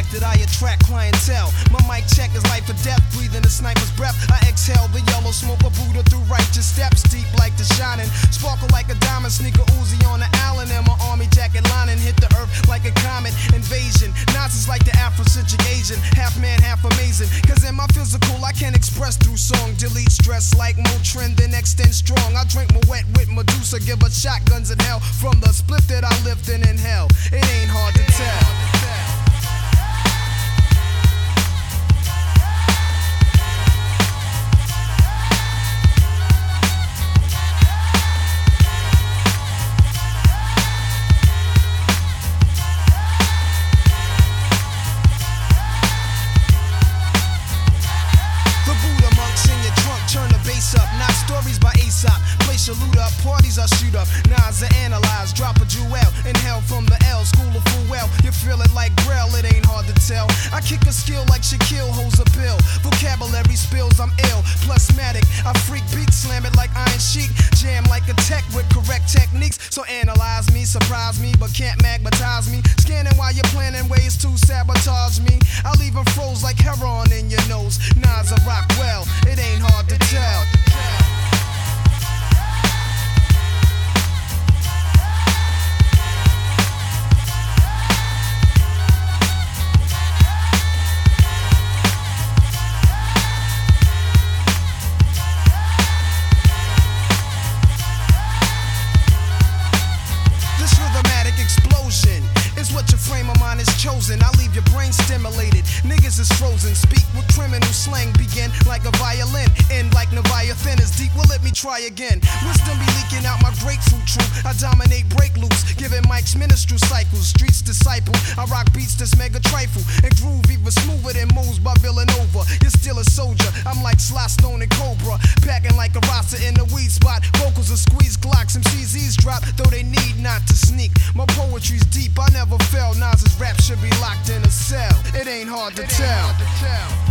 that I attract clientele. My mic check is life or death, breathing a sniper's breath. I exhale the yellow smoke of Buddha through righteous steps, deep like the shining, sparkle like a diamond, sneaker Uzi on the Allen, and my army jacket lining hit the earth like a comet invasion. Nazis like the Afrocentric Asian, half man, half amazing. Cause in my physical I can express through song, delete stress like Motrin, then extend strong. I drink my wet with Medusa, give her shotguns in hell from the split that I lift and inhale. It ain't hard to tell. Up, not stories by Aesop. Place your loot up, parties I shoot up. Nas I analyze, drop a jewel. Inhale from the L, school of full well. You feel it like Grail, it ain't hard to tell. I kick a skill like Shaquille holds a pill. Vocabulary spills, I'm ill. Plusmatic, I freak beat, slam it like Iron Sheik. Jam like a tech with correct techniques. So analyze me, surprise me, but can't magnetize me. Scanning while you're planning ways to sabotage me. I leave them froze like heroin in your nose. Nas I rock well, it ain't hard to tell. Explosion is what your frame of mind is chosen. I leave your brain stimulated. Niggas is frozen. Speak with criminal slang. Begin like a violin. End like Leviathan is deep. Well, let me try again. Wisdom be leaking out my grapefruit truth. I dominate break loose. Giving mics minstrel cycles. Streets disciple. I rock beats that's mega trifle. And groove even smoother than moves by Villanova. You're still a soldier. I'm like Sly Stone and Cobra. Packing like a Rasta in the weed spot. Vocals are squeeze Glocks. Some CZs drop. Though they need not to sneak. My poetry's deep, I never fell. Nas's rap should be locked in a cell. It ain't hard to tell.